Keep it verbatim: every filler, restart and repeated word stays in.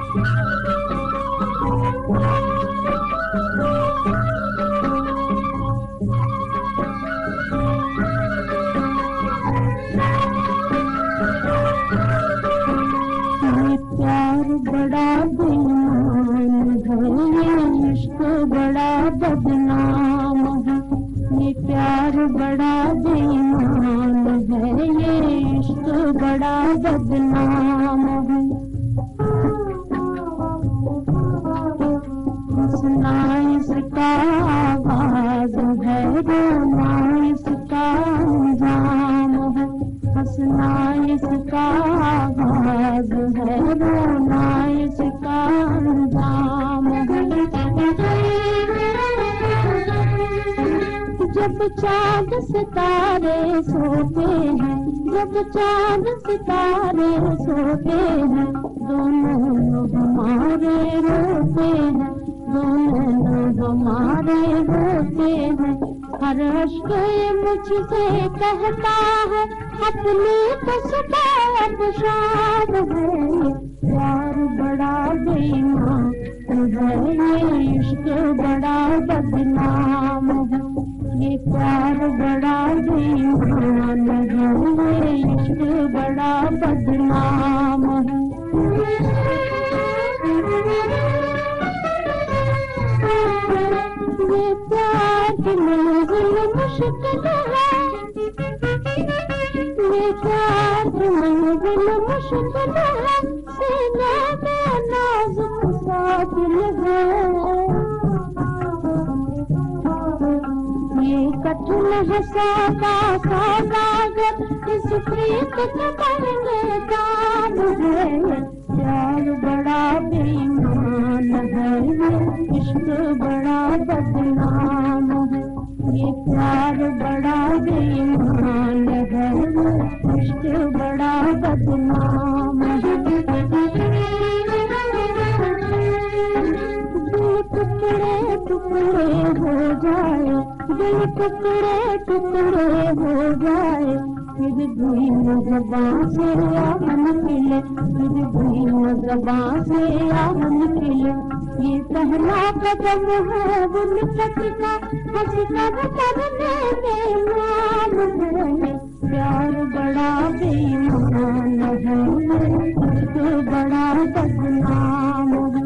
बड़ा बेईमान है, ये इश्क बड़ा बदनाम है। ये प्यार बड़ा बेईमान है, ये इश्क बड़ा बदनाम है। हंसना इसका आगाज है, रोना इसका अंजाम है। हंसना इसका आगाज है, रोना इसका अंजाम है। जब चाँद सितारे सोते हैं, जब चाँद सितारे सोते हैं, दोनों लोग हमारे रोते हैं, दोनों लोग हमारे रोते हैं। हर अश्क मुझसे कहता है, अपनी तो सुबह अब शाम है। प्यार बड़ा बेईमान है, ये इश्क बड़ा बदनाम है। ये प्यार बड़ा बेईमान है, ये इश्क बड़ा बदनाम है। ये प्यार की मंजिल मुश्किल है, ये प्यार की मंजिल मुश्किल है। सीने में नाजुक सा दिल है, ये कठिन है सौदा सौदागर, इस प्रीत के महंगे दाम है। प्यार बड़ा बेईमान है, ये इश्क बड़ा बदनाम है। ये प्यार बड़ा बेईमान है, ये इश्क बड़ा बदनाम है। दिल टुकड़े टुकड़े हो जाए, दिल टुकड़े टुकड़े हो जाए, फिर भी ज़बां से आह निकले, फिर भी ज़बां से आह निकले। ये पहला कदम है गुलकत का, हंस कर करने में नाम है। प्यार बड़ा बेईमान है, इश्क बड़ा बदनाम है।